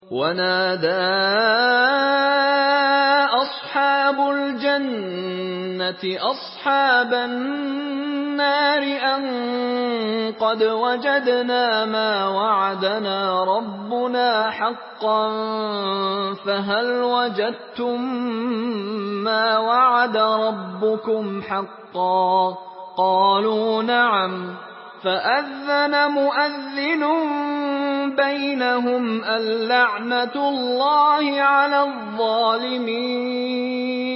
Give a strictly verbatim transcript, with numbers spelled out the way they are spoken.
ونادى أصحاب الجنة أصحاب النار أن قد وجدنا ما وعدنا ربنا حقا فهل وجدتم ما وعد ربكم حقا قالوا نعم فأذن مؤذن بينهم اللعنة الله على الظالمين